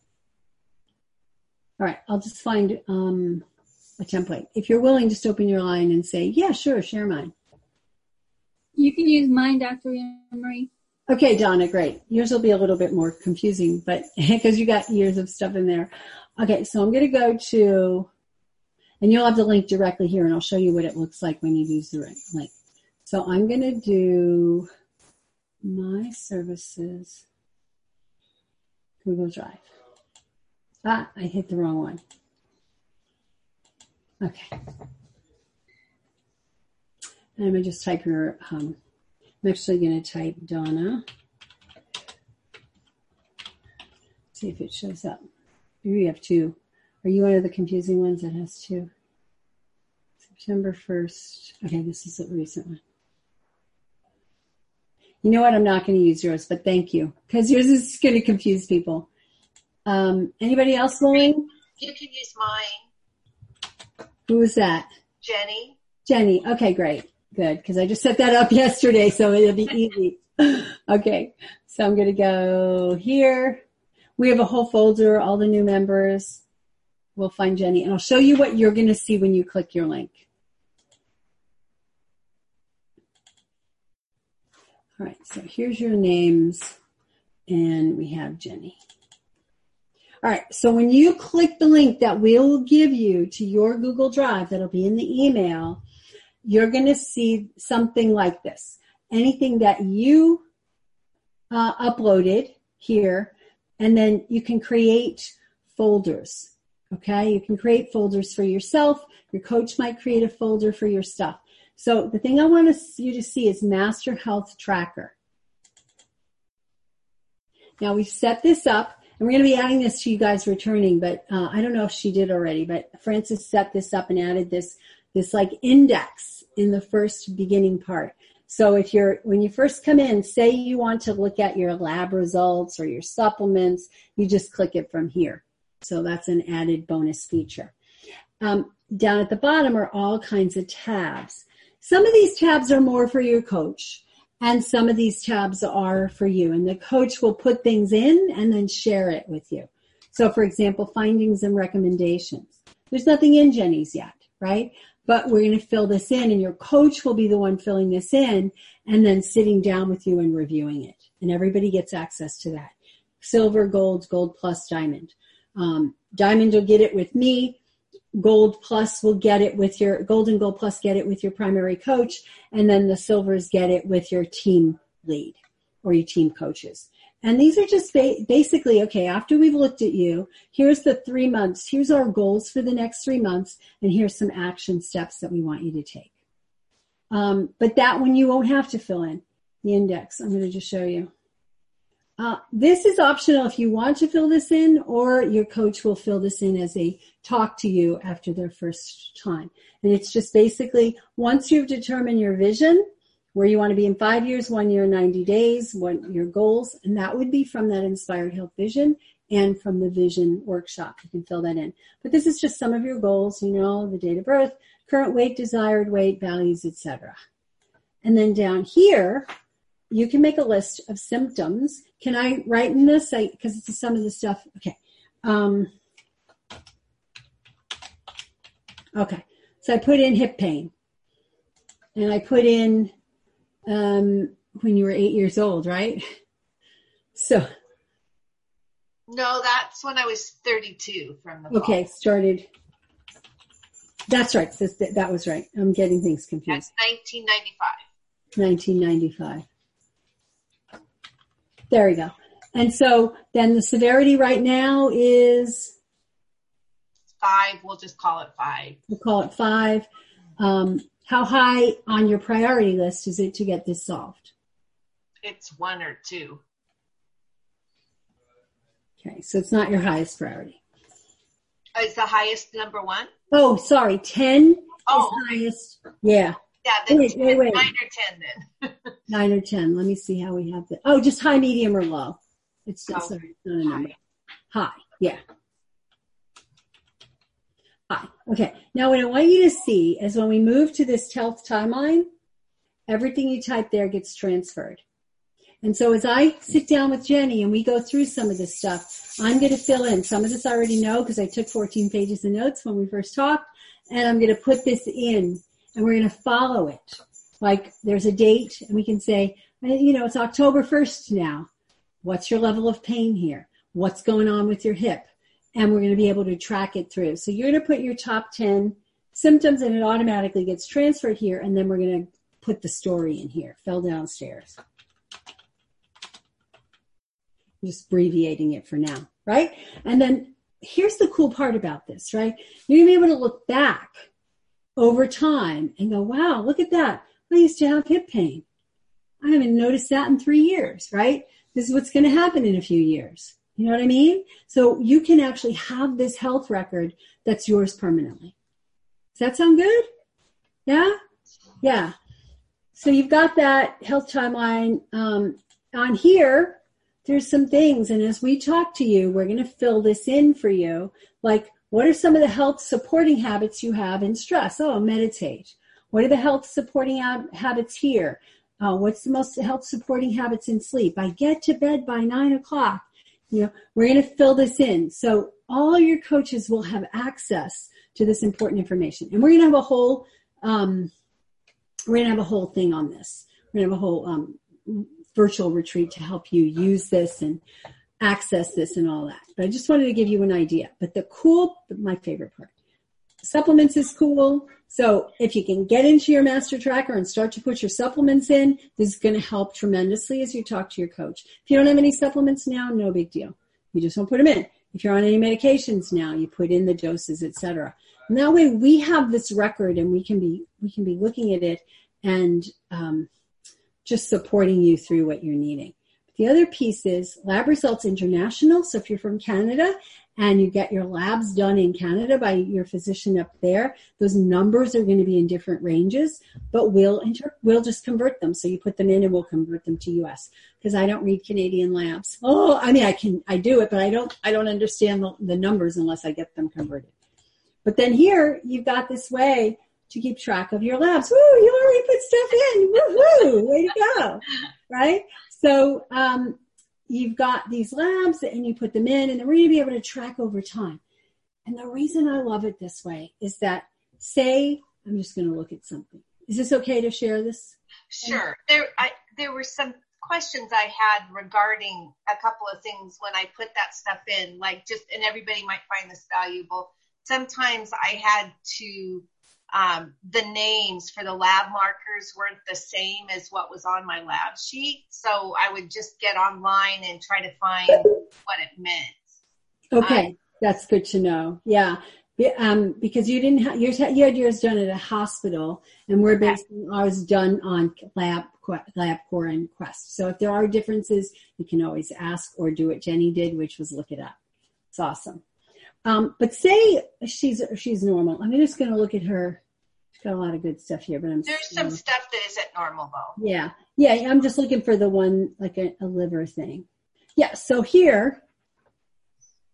All right, I'll just find um, a template. If you're willing, just open your line and say, yeah, sure, share mine. You can use mine, Doctor Marie. Okay, Donna, great. Yours will be a little bit more confusing, but because you got years of stuff in there. Okay, so I'm going to go to, and you'll have the link directly here, and I'll show you what it looks like when you use the right link. So I'm going to do my services, Google Drive. Ah, I hit the wrong one. Okay. And I'm going to just type your, um, I'm actually going to type Donna. See if it shows up. Maybe we have two. Are you one of the confusing ones that has two? September first. Okay, this is a recent one. You know what? I'm not going to use yours, but thank you. Because yours is going to confuse people. Um, anybody else willing? You can use mine. Who is that? Jenny. Jenny. Okay, great. Good, because I just set that up yesterday, so it'll be easy. Okay, so I'm going to go here. We have a whole folder, all the new members. We'll find Jenny, and I'll show you what you're going to see when you click your link. All right, so here's your names, and we have Jenny. All right, so when you click the link that we'll give you to your Google Drive, that'll be in the email, you're going to see something like this. Anything that you uh, uploaded here, and then you can create folders, okay? You can create folders for yourself. Your coach might create a folder for your stuff. So the thing I want you to see is Master Health Tracker. Now we've set this up, and we're going to be adding this to you guys returning, but uh, I don't know if she did already, but Frances set this up and added this this like index in the first beginning part. So if you're, when you first come in, say you want to look at your lab results or your supplements, you just click it from here. So that's an added bonus feature. Um, down at the bottom are all kinds of tabs. Some of these tabs are more for your coach, and some of these tabs are for you. And the coach will put things in and then share it with you. So for example, findings and recommendations. There's nothing in Jenny's yet, right? But we're going to fill this in, and your coach will be the one filling this in and then sitting down with you and reviewing it. And everybody gets access to that. Silver, gold, gold plus, diamond. Um, diamond will get it with me. Gold plus will get it with your, gold and gold plus get it with your primary coach. And then the silvers get it with your team lead or your team coaches. And these are just ba- basically, okay, after we've looked at you, here's the three months, here's our goals for the next three months, and here's some action steps that we want you to take. Um, but that one you won't have to fill in, the index. I'm going to just show you. Uh, this is optional if you want to fill this in, or your coach will fill this in as a talk to you after their first time. And it's just basically, once you've determined your vision, where you want to be in five years, one year, ninety days, what your goals, and that would be from that Inspired Health Vision and from the vision workshop. You can fill that in. But this is just some of your goals, you know, the date of birth, current weight, desired weight, values, et cetera. And then down here, you can make a list of symptoms. Can I write in this? Because it's some of the stuff. Okay. Um, okay. So I put in hip pain. And I put in um, when you were eight years old, right? So. No, that's when I was thirty-two from the fall. Okay, started. That's right. That, that was right. I'm getting things confused. That's nineteen ninety-five. nineteen ninety-five. There we go. And so then the severity right now is? Five. We'll just call it five. We'll call it five. Um, how high on your priority list is it to get this solved? It's one or two. Okay, so it's not your highest priority. Is the highest number one? Oh, sorry. ten Oh. is highest. Yeah. Yeah, then Wait, wait, wait. nine or ten then. Nine or ten. Let me see how we have that. Oh, just high, medium, or low. It's just, Oh, sorry, it's not a number. high. High, yeah. High. Okay. Now, what I want you to see is when we move to this health timeline, everything you type there gets transferred. And so as I sit down with Jenny and we go through some of this stuff, I'm going to fill in. Some of this I already know because I took fourteen pages of notes when we first talked, and I'm going to put this in, and we're going to follow it. Like there's a date, and we can say, you know, it's October first now. What's your level of pain here? What's going on with your hip? And we're going to be able to track it through. So you're going to put your top ten symptoms, and it automatically gets transferred here, and then we're going to put the story in here. Fell downstairs. I'm just abbreviating it for now, right? And then here's the cool part about this, right? You're going to be able to look back over time and go, wow, look at that. I used to have hip pain. I haven't noticed that in three years, right? This is what's going to happen in a few years. You know what I mean? So you can actually have this health record that's yours permanently. Does that sound good? Yeah? Yeah. So you've got that health timeline. Um, on here, there's some things, and as we talk to you, we're going to fill this in for you. Like, what are some of the health supporting habits you have in stress? Oh, meditate. What are the health supporting ab- habits here? Uh, what's the most health supporting habits in sleep? I get to bed by nine o'clock. You know, we're going to fill this in. So all your coaches will have access to this important information. And we're going to have a whole, um, we're going to have a whole thing on this. We're going to have a whole, um, virtual retreat to help you use this and access this and all that. But I just wanted to give you an idea. But the cool, my favorite part, supplements is cool. So if you can get into your master tracker and start to put your supplements in, this is going to help tremendously as you talk to your coach. If you don't have any supplements now, no big deal. You just don't put them in. If you're on any medications now, you put in the doses, et cetera. And that way we have this record and we can be, we can be looking at it and, um, just supporting you through what you're needing. The other piece is Lab Results International. So if you're from Canada and you get your labs done in Canada by your physician up there, those numbers are going to be in different ranges, but we'll inter- we'll just convert them. So you put them in and we'll convert them to U S because I don't read Canadian labs. Oh, I mean, I can, I do it, but I don't, I don't understand the, the numbers unless I get them converted. But then here you've got this way to keep track of your labs. Woo, you already put stuff in. Woo-hoo, way to go, right? So um, you've got these labs and you put them in, and then we're going to be able to track over time. And the reason I love it this way is that, say, I'm just going to look at something. Is this okay to share this? Sure. There, I, there were some questions I had regarding a couple of things when I put that stuff in, like just, and everybody might find this valuable. Sometimes I had to Um, the names for the lab markers weren't the same as what was on my lab sheet. So I would just get online and try to find what it meant. Okay. Um, That's good to know. Yeah. Um, because you didn't have, yours, you had yours done at a hospital, and we're basing ours done on lab, LabCorp and Quest. So if there are differences, you can always ask or do what Jenny did, which was look it up. It's awesome. Um, but say she's, she's normal. I'm just going to look at her. She's got a lot of good stuff here, but I'm There's some uh, stuff that isn't normal though. Yeah. Yeah. I'm just looking for the one, like a, a liver thing. Yeah. So here,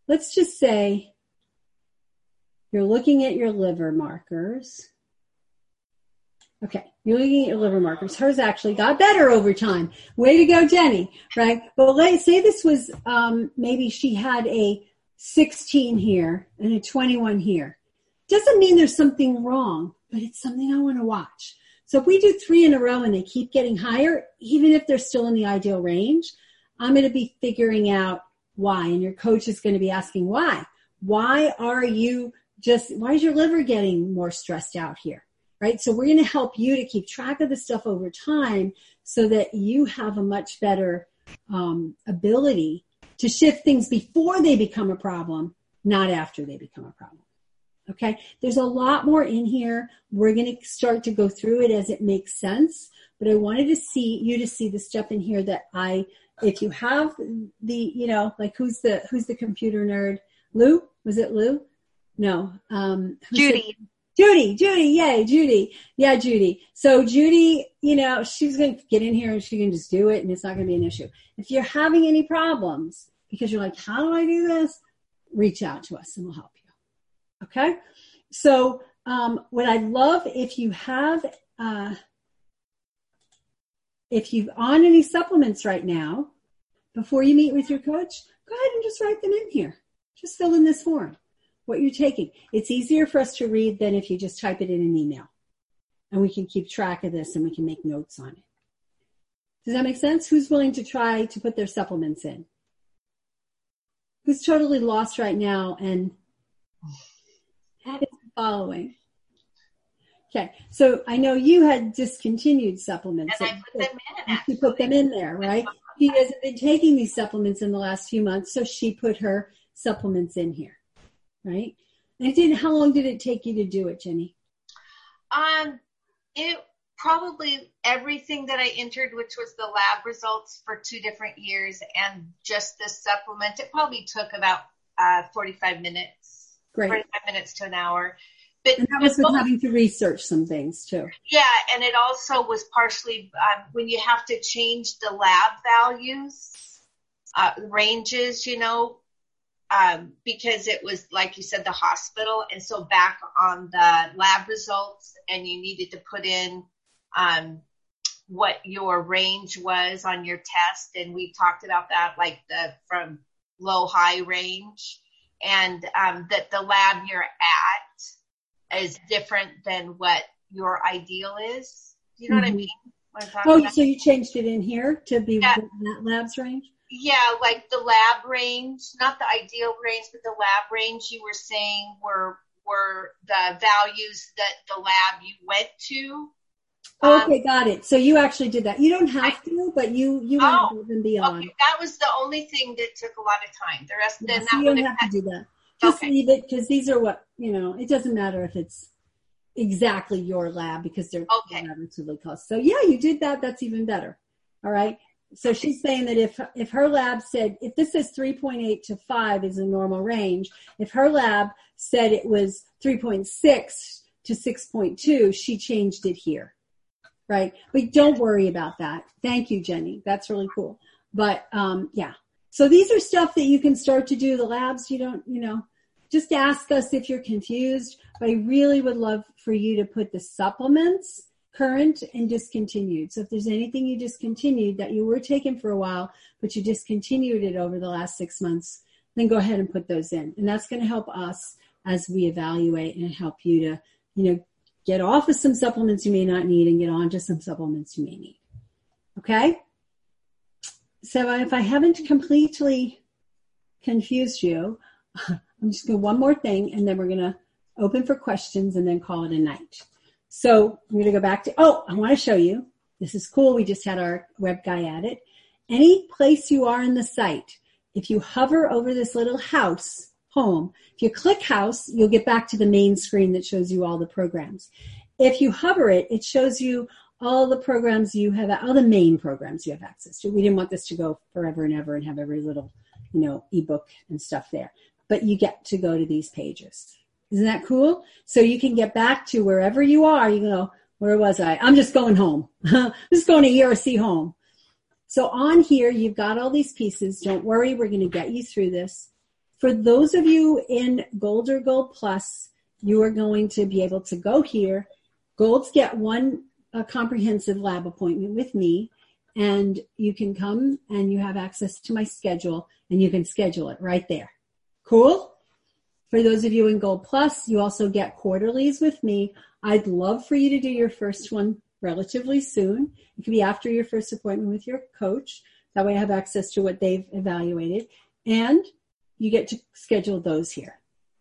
let's just say you're looking at your liver markers. Okay, you're looking at your liver markers. Hers actually got better over time. Way to go, Jenny, right? But let's say this was, um, maybe she had a sixteen here and a twenty-one here. Doesn't mean there's something wrong, but it's something I want to watch. So if we do three in a row and they keep getting higher, even if they're still in the ideal range, I'm going to be figuring out why. And your coach is going to be asking why. Why are you just, why is your liver getting more stressed out here? Right? So we're going to help you to keep track of the stuff over time so that you have a much better um, ability to shift things before they become a problem, not after they become a problem. Okay? There's a lot more in here. We're going to start to go through it as it makes sense, but I wanted to see you to see the stuff in here that I, if you have the, you know, like who's the, who's the computer nerd? Lou? Was it Lou? No. Um, Judy. The, Judy, Judy, yay, Judy. Yeah, Judy. So Judy, you know, she's going to get in here and she can just do it and it's not going to be an issue. If you're having any problems because you're like, how do I do this? Reach out to us and we'll help you. Okay? So um, what I'd love if you have, uh, if you're on any supplements right now, before you meet with your coach, go ahead and just write them in here. Just fill in this form. What you're taking. It's easier for us to read than if you just type it in an email. And we can keep track of this and we can make notes on it. Does that make sense? Who's willing to try to put their supplements in? Who's totally lost right now and is following? Okay, so I know you had discontinued supplements. And I put them in, actually. You put them in there, right? She hasn't been taking these supplements in the last few months, so she put her supplements in here. Right? And it didn't, how long did it take you to do it, Jenny? Um, it probably everything that I entered, which was the lab results for two different years and just this supplement, it probably took about uh, forty-five minutes. Great. forty-five minutes to an hour. But and that was with having to research some things too. Yeah, and it also was partially um, when you have to change the lab values, uh, ranges, you know, Um, because it was, like you said, the hospital. And so back on the lab results and you needed to put in um, what your range was on your test. And we talked about that, like the from low, high range. And um, that the lab you're at is different than what your ideal is. You know mm-hmm. what I mean? What I'm talking oh, about? So you changed it in here to be yeah. that lab's range? Yeah, like the lab range, not the ideal range, but the lab range you were saying were were the values that the lab you went to. Um, okay, got it. So you actually did that. You don't have I, to, but you you went oh, above and beyond. Okay, that was the only thing that took a lot of time. The rest, yeah, then so that you would don't have have to do that. Just okay. leave it because these are what you know. It doesn't matter if it's exactly your lab because they're okay. relatively close. So yeah, you did that. That's even better. All right. So she's saying that if if her lab said, if this says three point eight to five is a normal range, if her lab said it was three point six to six point two, she changed it here, right? But don't worry about that. Thank you, Jenny. That's really cool. But um, yeah, so these are stuff that you can start to do. The labs, you don't, you know, just ask us if you're confused. But I really would love for you to put the supplements current and discontinued. So if there's anything you discontinued that you were taking for a while, but you discontinued it over the last six months, then go ahead and put those in. And that's going to help us as we evaluate and help you to, you know, get off of some supplements you may not need and get on to some supplements you may need. Okay? So if I haven't completely confused you, I'm just going to one more thing and then we're going to open for questions and then call it a night. So I'm going to go back to, oh, I want to show you. This is cool. We just had our web guy at it. Any place you are in the site, if you hover over this little house, home, if you click house, you'll get back to the main screen that shows you all the programs. If you hover it, it shows you all the programs you have, all the main programs you have access to. We didn't want this to go forever and ever and have every little, you know, ebook and stuff there. But you get to go to these pages. Isn't that cool? So you can get back to wherever you are. You can go, where was I? I'm just going home. I'm just going to E R C home. So on here, you've got all these pieces. Don't worry. We're going to get you through this. For those of you in Gold or Gold Plus, you are going to be able to go here. Golds get one a comprehensive lab appointment with me, and you can come and you have access to my schedule, and you can schedule it right there. Cool? For those of you in Gold Plus, you also get quarterlies with me. I'd love for you to do your first one relatively soon. It could be after your first appointment with your coach. That way I have access to what they've evaluated. And you get to schedule those here.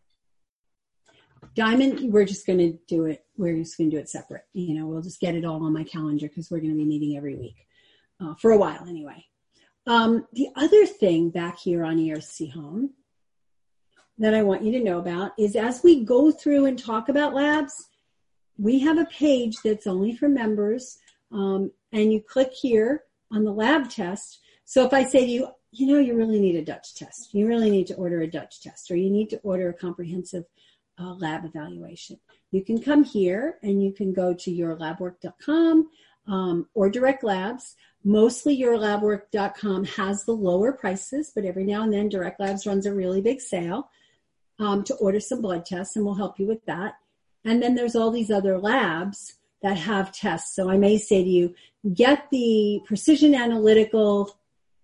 Diamond, we're just going to do it. We're just going to do it separate. You know, we'll just get it all on my calendar because we're going to be meeting every week uh, for a while anyway. Um, the other thing back here on E R C Home that I want you to know about is as we go through and talk about labs, we have a page that's only for members, um, and you click here on the lab test. So if I say to you, you know, you really need a Dutch test. You really need to order a Dutch test, or you need to order a comprehensive uh, lab evaluation. You can come here and you can go to your lab work dot com um, or Direct Labs. Mostly your lab work dot com has the lower prices, but every now and then Direct Labs runs a really big sale um, to order some blood tests, and we'll help you with that. And then there's all these other labs that have tests. So I may say to you, get the Precision Analytical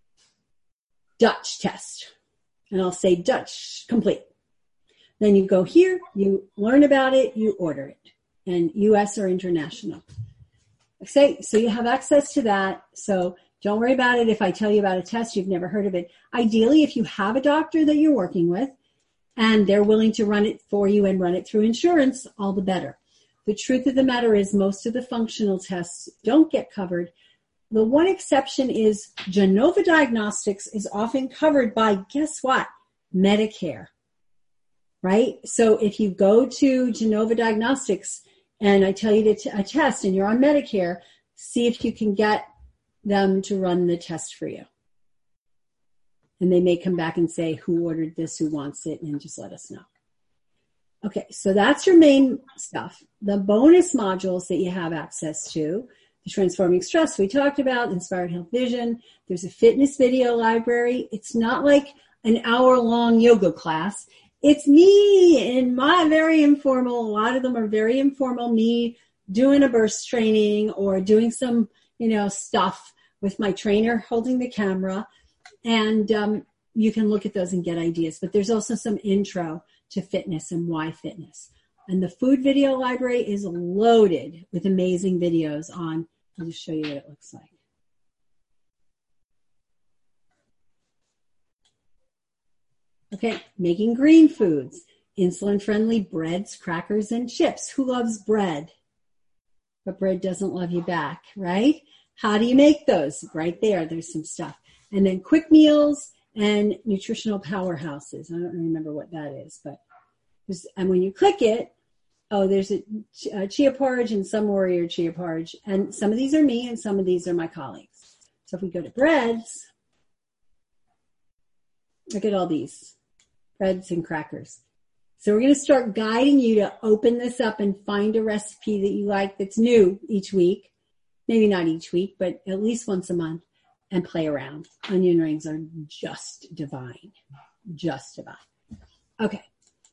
Dutch test. And I'll say Dutch complete. Then you go here, you learn about it, you order it. And U S or international. Okay, so you have access to that. So don't worry about it if I tell you about a test you've never heard of it. Ideally, if you have a doctor that you're working with and they're willing to run it for you and run it through insurance, all the better. The truth of the matter is most of the functional tests don't get covered. The one exception is Genova Diagnostics is often covered by, guess what? Medicare, right? So if you go to Genova Diagnostics and I tell you to t- a test and you're on Medicare, see if you can get them to run the test for you. And they may come back and say, who ordered this, who wants it, and just let us know. Okay, so that's your main stuff. The bonus modules that you have access to, the Transforming Stress we talked about, Inspired Health Vision. There's a fitness video library. It's not like an hour-long yoga class. It's me in my very informal, a lot of them are very informal, me doing a burst training or doing some, you know, stuff with my trainer holding the camera. And um, you can look at those and get ideas. But there's also some intro to fitness and why fitness. And the food video library is loaded with amazing videos on, I'll just show you what it looks like. Okay, making green foods, insulin-friendly breads, crackers, and chips. Who loves bread? But bread doesn't love you back, right? How do you make those? Right there, there's some stuff. And then quick meals and nutritional powerhouses. I don't remember what that is, but there's, and when you click it, oh, there's a, a chia porridge and some warrior chia porridge. And some of these are me and some of these are my colleagues. So if we go to breads, look at all these breads and crackers. So we're going to start guiding you to open this up and find a recipe that you like that's new each week. Maybe not each week, but at least once a month, and play around. Onion rings are just divine. Just divine. Okay.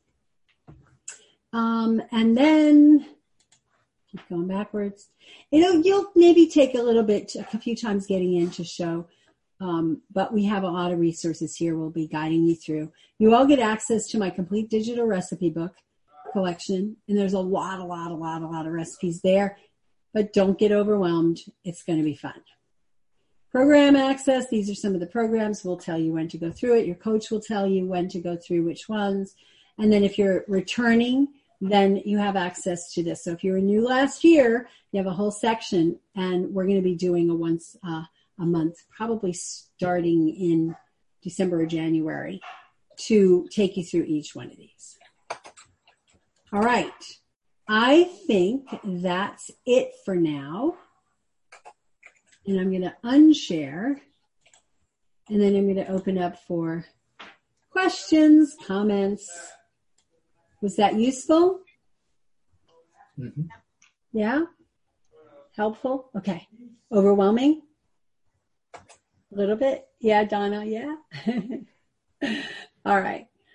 Um, and then keep going backwards. You know, you'll maybe take a little bit, a few times getting in to show, um, but we have a lot of resources here we'll be guiding you through. You all get access to my complete digital recipe book collection, and there's a lot, a lot, a lot, a lot of recipes there, but don't get overwhelmed. It's going to be fun. Program access, these are some of the programs. We'll tell you when to go through it. Your coach will tell you when to go through which ones. And then if you're returning, then you have access to this. So if you were new last year, you have a whole section, and we're going to be doing a once uh, a month, probably starting in December or January, to take you through each one of these. All right. I think that's it for now. And I'm going to unshare, and then I'm going to open up for questions, comments. Was that useful? Mm-hmm. Yeah? Helpful? Okay. Overwhelming? A little bit? Yeah, Donna, yeah? All right.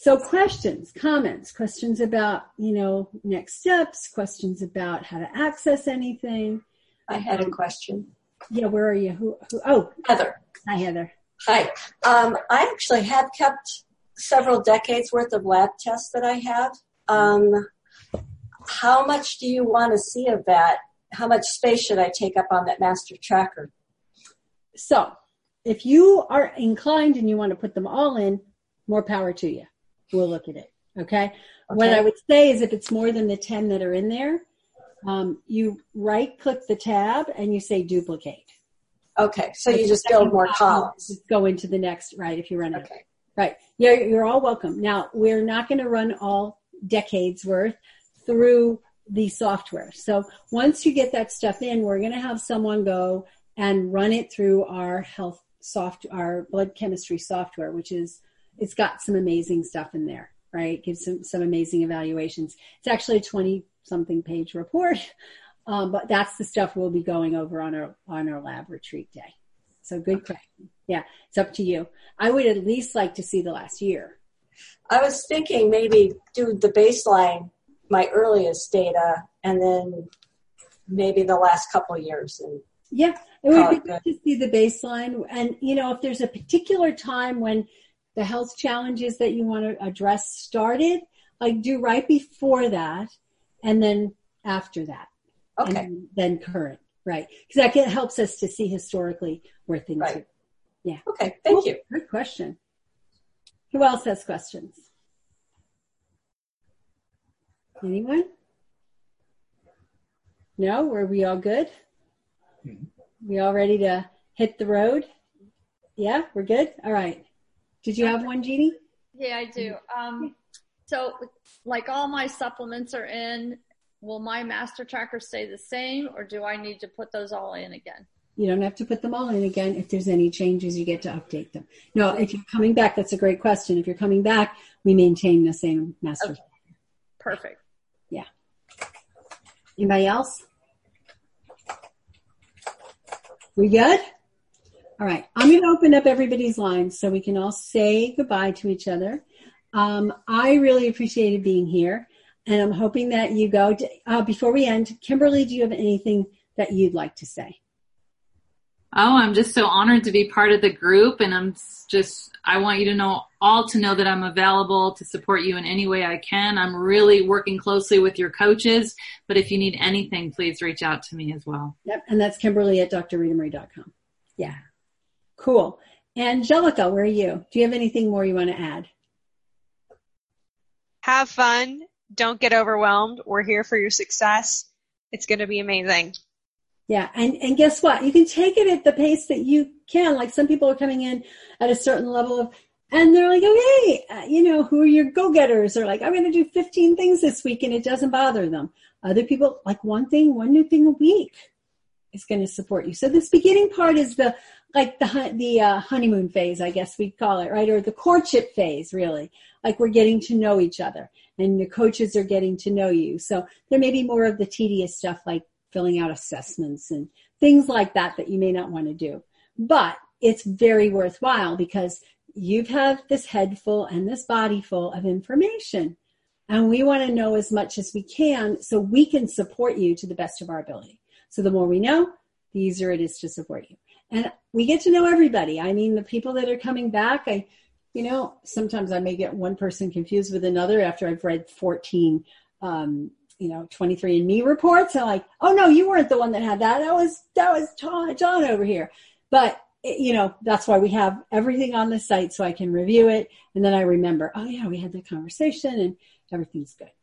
So questions, comments, questions about, you know, next steps, questions about how to access anything. I had a question. Yeah, where are you? Who? who oh, Heather. Hi, Heather. Hi. Um, I actually have kept several decades worth of lab tests that I have. Um, how much do you want to see of that? How much space should I take up on that master tracker? So if you are inclined and you want to put them all in, more power to you. We'll look at it. Okay. Okay. What I would say is if it's more than the ten that are in there, um, you right click the tab and you say duplicate. Okay. So you just build more columns. Just go into the next, right, if you run it. Okay. Right. Yeah, you're all welcome. Now, we're not going to run all decades worth through the software. So once you get that stuff in, we're going to have someone go and run it through our health soft, our blood chemistry software, which is, it's got some amazing stuff in there, right? Gives some, some amazing evaluations. It's actually a twenty something page report. Um, but that's the stuff we'll be going over on our, on our lab retreat day. So good okay. question. Yeah. It's up to you. I would at least like to see the last year. I was thinking maybe do the baseline, my earliest data, and then maybe the last couple of years. And yeah. It would be good to see the baseline. And, you know, if there's a particular time when the health challenges that you want to address started, like do right before that and then after that. Okay. And then current, right? Because that helps us to see historically where things right. are. Yeah. Okay. Thank cool. you. Good question. Who else has questions? Anyone? No? Were we all good? Mm-hmm. We all ready to hit the road? Yeah, we're good? All right. Did you have one, Jeannie? Yeah, I do. Um, so like all my supplements are in, will my master tracker stay the same or do I need to put those all in again? You don't have to put them all in again. If there's any changes, you get to update them. No, if you're coming back, that's a great question. If you're coming back, we maintain the same master. Okay. Perfect. Yeah. Anybody else? We good? All right. I'm going to open up everybody's lines so we can all say goodbye to each other. Um, I really appreciated being here, and I'm hoping that you go. To, uh, before we end, Kimberly, do you have anything that you'd like to say? Oh, I'm just so honored to be part of the group, and I'm just, I want you to know, all to know that I'm available to support you in any way I can. I'm really working closely with your coaches, but if you need anything, please reach out to me as well. Yep, and that's Kimberly at D R Rita Marie dot com. Yeah, cool. Angelica, where are you? Do you have anything more you want to add? Have fun. Don't get overwhelmed. We're here for your success. It's going to be amazing. Yeah, and, and guess what? You can take it at the pace that you can. Like some people are coming in at a certain level of, and they're like, okay, uh, you know, who are your go-getters? They're like, I'm going to do fifteen things this week, and it doesn't bother them. Other people, like one thing, one new thing a week is going to support you. So this beginning part is the, like the, the uh, honeymoon phase, I guess we'd call it, right? Or the courtship phase, really. Like we're getting to know each other, and your coaches are getting to know you. So there may be more of the tedious stuff like filling out assessments and things like that that you may not want to do. But it's very worthwhile because you have this head full and this body full of information. And we want to know as much as we can so we can support you to the best of our ability. So the more we know, the easier it is to support you. And we get to know everybody. I mean, the people that are coming back, I, you know, sometimes I may get one person confused with another after I've read fourteen um you know, twenty-three and me reports. I'm like, oh no, you weren't the one that had that. That was, that was John, John over here. But, you know, that's why we have everything on the site so I can review it. And then I remember, oh yeah, we had that conversation and everything's good.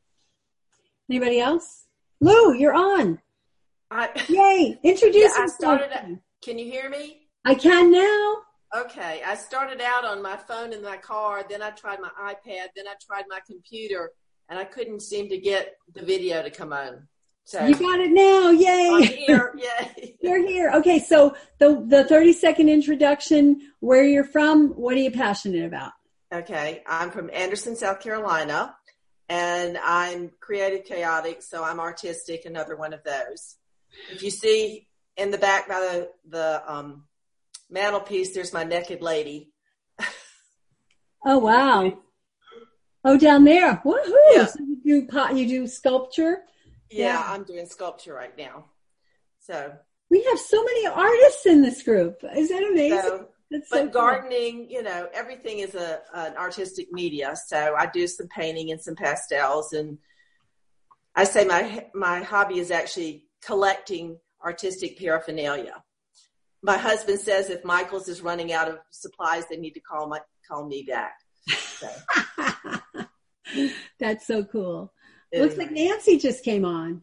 Anybody else? Lou, you're on. I, Yay. Introduce yeah, I yourself. started, can you hear me? I can now. Okay. I started out on my phone in my car. Then I tried my iPad. Then I tried my computer. And I couldn't seem to get the video to come on. So you got it now. Yay. I'm here. Yay. You're here. Okay. So the, the thirty second introduction, where you're from, what are you passionate about? Okay. I'm from Anderson, South Carolina, and I'm creative chaotic. So I'm artistic, another one of those. If you see in the back by the, the um, mantelpiece, there's my naked lady. Oh, wow. Oh, down there. Woohoo! Yeah. So you do pot, you do sculpture? Yeah, Yeah. I'm doing sculpture right now. So, We have so many artists in this group. Is that amazing? so That's but so cool. gardening, you know, everything is a an artistic media. So I do some painting and some pastels, and I say my my hobby is actually collecting artistic paraphernalia. My husband says if Michael's is running out of supplies, they need to call my call me back. So, That's so cool. anyway. Looks like Nancy just came on.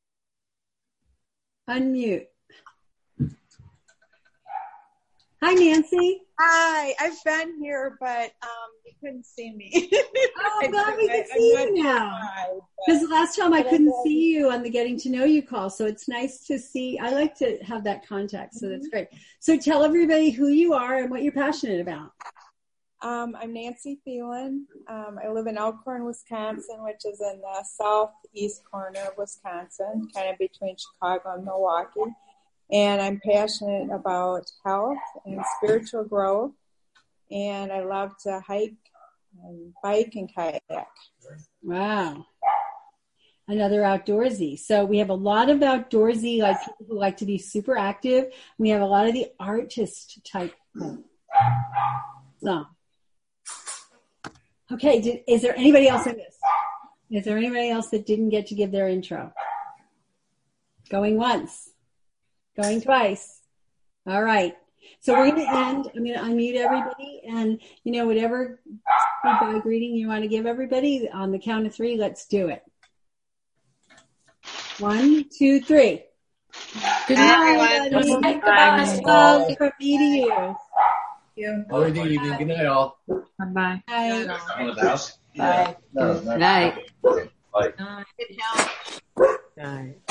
Unmute. Hi, Nancy. Hi, I've been here, but um, you couldn't see me. Oh, I'm glad we can I- see I'm you not now. sure why, Because last time I but couldn't I'm see you on the Getting to Know You call, so it's nice to see. I like to have that contact, so Mm-hmm. that's great. So tell everybody who you are and what you're passionate about. Um, I'm Nancy Phelan. Um, I live in Elkhorn, Wisconsin, which is in the southeast corner of Wisconsin, kind of between Chicago and Milwaukee. And I'm passionate about health and spiritual growth. And I love to hike and bike and kayak. Wow. Another outdoorsy. So we have a lot of outdoorsy, like people who like to be super active. We have a lot of the artist type. So, okay. Did, is there anybody else I missed? Is there anybody else that didn't get to give their intro? Going once. Going twice. All right. So we're going to end. I'm going to unmute everybody, and you know, whatever goodbye greeting you want to give everybody on the count of three, let's do it. One, two, three. Good night, everybody. Bye. Love from me to you. Have a good evening. Good night, all. Bye. Bye. One of the house? Bye. No, no. Night. Bye. Good help. Night.